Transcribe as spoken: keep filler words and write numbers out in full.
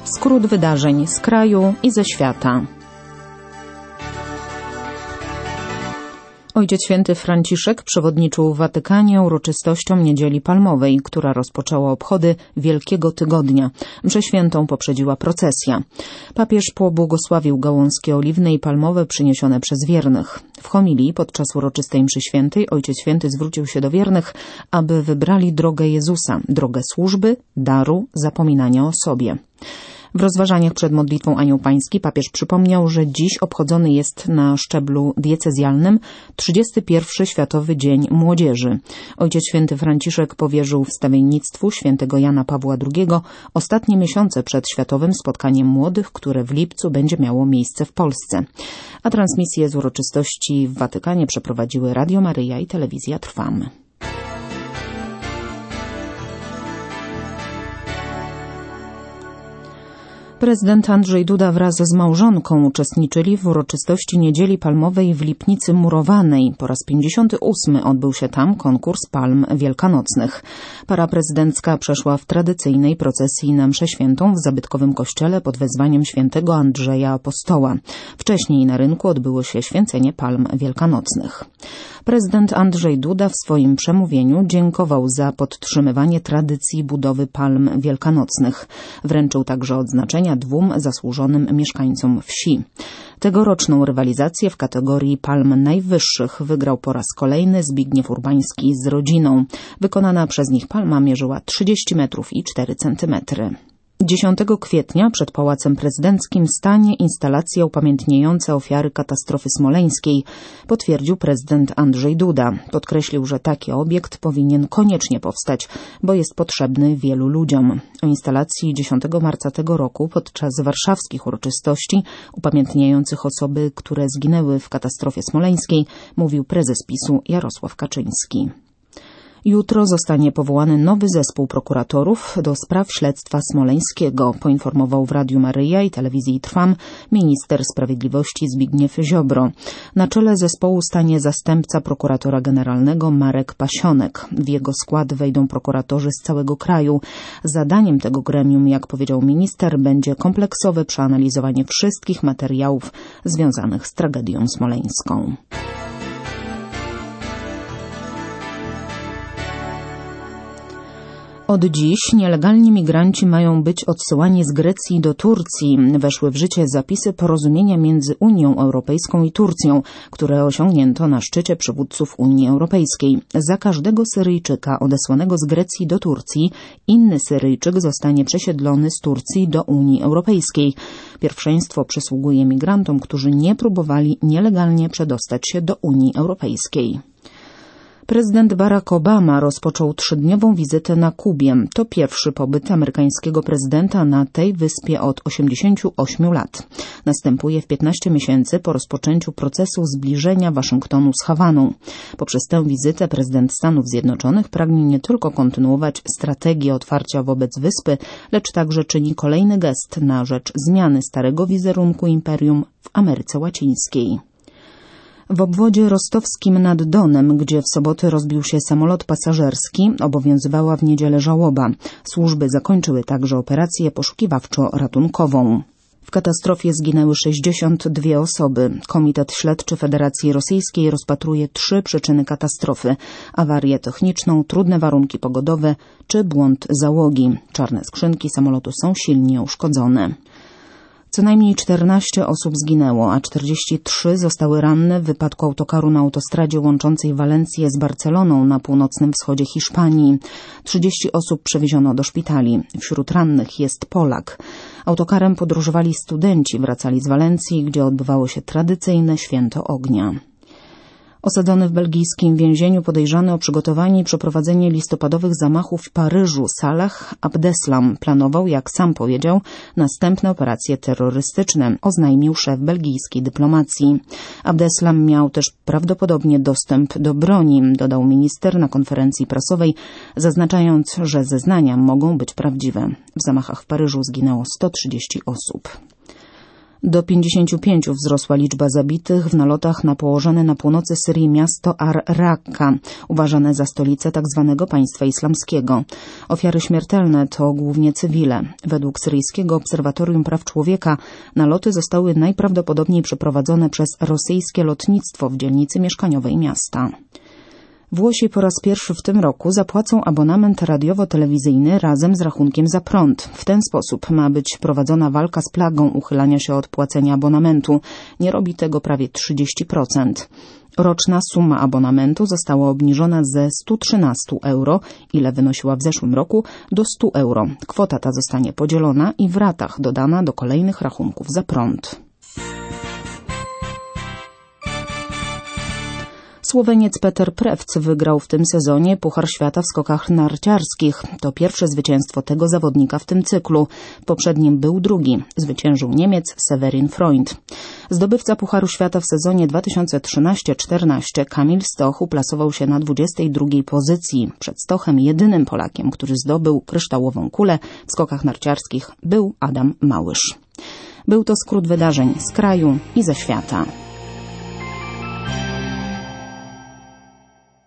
Skrót wydarzeń z kraju i ze świata. Ojciec Święty Franciszek przewodniczył w Watykanie uroczystościom Niedzieli Palmowej, która rozpoczęła obchody Wielkiego Tygodnia. Mszę świętą poprzedziła procesja. Papież pobłogosławił gałązki oliwne i palmowe przyniesione przez wiernych. W homilii podczas uroczystej mszy świętej Ojciec Święty zwrócił się do wiernych, aby wybrali drogę Jezusa, drogę służby, daru, zapominania o sobie. W rozważaniach przed modlitwą Anioł Pański papież przypomniał, że dziś obchodzony jest na szczeblu diecezjalnym trzydziesty pierwszy Światowy Dzień Młodzieży. Ojciec Święty Franciszek powierzył wstawiennictwu świętego Jana Pawła drugiego ostatnie miesiące przed Światowym Spotkaniem Młodych, które w lipcu będzie miało miejsce w Polsce. A transmisję z uroczystości w Watykanie przeprowadziły Radio Maryja i Telewizja Trwam. Prezydent Andrzej Duda wraz z małżonką uczestniczyli w uroczystości Niedzieli Palmowej w Lipnicy Murowanej. Po raz pięćdziesiąty ósmy odbył się tam konkurs palm wielkanocnych. Para prezydencka przeszła w tradycyjnej procesji na mszę świętą w zabytkowym kościele pod wezwaniem świętego Andrzeja Apostoła. Wcześniej na rynku odbyło się święcenie palm wielkanocnych. Prezydent Andrzej Duda w swoim przemówieniu dziękował za podtrzymywanie tradycji budowy palm wielkanocnych. Wręczył także odznaczenia dwóm zasłużonym mieszkańcom wsi. Tegoroczną rywalizację w kategorii palm najwyższych wygrał po raz kolejny Zbigniew Urbański z rodziną. Wykonana przez nich palma mierzyła trzydzieści metrów i cztery centymetry. dziesiątego kwietnia przed Pałacem Prezydenckim stanie instalacja upamiętniająca ofiary katastrofy smoleńskiej, potwierdził prezydent Andrzej Duda. Podkreślił, że taki obiekt powinien koniecznie powstać, bo jest potrzebny wielu ludziom. O instalacji dziesiątego marca tego roku podczas warszawskich uroczystości upamiętniających osoby, które zginęły w katastrofie smoleńskiej, mówił prezes PiSu Jarosław Kaczyński. Jutro zostanie powołany nowy zespół prokuratorów do spraw śledztwa smoleńskiego, poinformował w Radiu Maryja i Telewizji Trwam minister sprawiedliwości Zbigniew Ziobro. Na czele zespołu stanie zastępca prokuratora generalnego Marek Pasionek. W jego skład wejdą prokuratorzy z całego kraju. Zadaniem tego gremium, jak powiedział minister, będzie kompleksowe przeanalizowanie wszystkich materiałów związanych z tragedią smoleńską. Od dziś nielegalni migranci mają być odsyłani z Grecji do Turcji. Weszły w życie zapisy porozumienia między Unią Europejską i Turcją, które osiągnięto na szczycie przywódców Unii Europejskiej. Za każdego Syryjczyka odesłanego z Grecji do Turcji inny Syryjczyk zostanie przesiedlony z Turcji do Unii Europejskiej. Pierwszeństwo przysługuje migrantom, którzy nie próbowali nielegalnie przedostać się do Unii Europejskiej. Prezydent Barack Obama rozpoczął trzydniową wizytę na Kubie. To pierwszy pobyt amerykańskiego prezydenta na tej wyspie od osiemdziesięciu ośmiu lat. Następuje w piętnaście miesięcy po rozpoczęciu procesu zbliżenia Waszyngtonu z Hawaną. Poprzez tę wizytę prezydent Stanów Zjednoczonych pragnie nie tylko kontynuować strategię otwarcia wobec wyspy, lecz także czyni kolejny gest na rzecz zmiany starego wizerunku imperium w Ameryce Łacińskiej. W obwodzie rostowskim nad Donem, gdzie w sobotę rozbił się samolot pasażerski, obowiązywała w niedzielę żałoba. Służby zakończyły także operację poszukiwawczo-ratunkową. W katastrofie zginęły sześćdziesiąt dwie osoby. Komitet Śledczy Federacji Rosyjskiej rozpatruje trzy przyczyny katastrofy: awarię techniczną, trudne warunki pogodowe czy błąd załogi. Czarne skrzynki samolotu są silnie uszkodzone. Co najmniej czternaście osób zginęło, a czterdzieści trzy zostały ranne w wypadku autokaru na autostradzie łączącej Walencję z Barceloną na północnym wschodzie Hiszpanii. trzydzieści osób przewieziono do szpitali. Wśród rannych jest Polak. Autokarem podróżowali studenci, wracali z Walencji, gdzie odbywało się tradycyjne święto ognia. Osadzony w belgijskim więzieniu podejrzany o przygotowanie i przeprowadzenie listopadowych zamachów w Paryżu Salah Abdeslam planował, jak sam powiedział, następne operacje terrorystyczne, oznajmił szef belgijskiej dyplomacji. Abdeslam miał też prawdopodobnie dostęp do broni, dodał minister na konferencji prasowej, zaznaczając, że zeznania mogą być prawdziwe. W zamachach w Paryżu zginęło sto trzydzieści osób. Do pięćdziesięciu pięciu wzrosła liczba zabitych w nalotach na położone na północy Syrii miasto Ar-Rakka, uważane za stolicę tzw. państwa islamskiego. Ofiary śmiertelne to głównie cywile. Według Syryjskiego Obserwatorium Praw Człowieka naloty zostały najprawdopodobniej przeprowadzone przez rosyjskie lotnictwo w dzielnicy mieszkaniowej miasta. Włosi po raz pierwszy w tym roku zapłacą abonament radiowo-telewizyjny razem z rachunkiem za prąd. W ten sposób ma być prowadzona walka z plagą uchylania się od płacenia abonamentu. Nie robi tego prawie trzydzieści procent. Roczna suma abonamentu została obniżona ze stu trzynastu euro, ile wynosiła w zeszłym roku, do stu euro. Kwota ta zostanie podzielona i w ratach dodana do kolejnych rachunków za prąd. Słoweniec Peter Prevc wygrał w tym sezonie Puchar Świata w skokach narciarskich. To pierwsze zwycięstwo tego zawodnika w tym cyklu. W poprzednim był drugi. Zwyciężył Niemiec Severin Freund. Zdobywca Pucharu Świata w sezonie dwa tysiące trzynaście czternaście Kamil Stoch uplasował się na dwudziestej drugiej pozycji. Przed Stochem jedynym Polakiem, który zdobył kryształową kulę w skokach narciarskich, był Adam Małysz. Był to skrót wydarzeń z kraju i ze świata.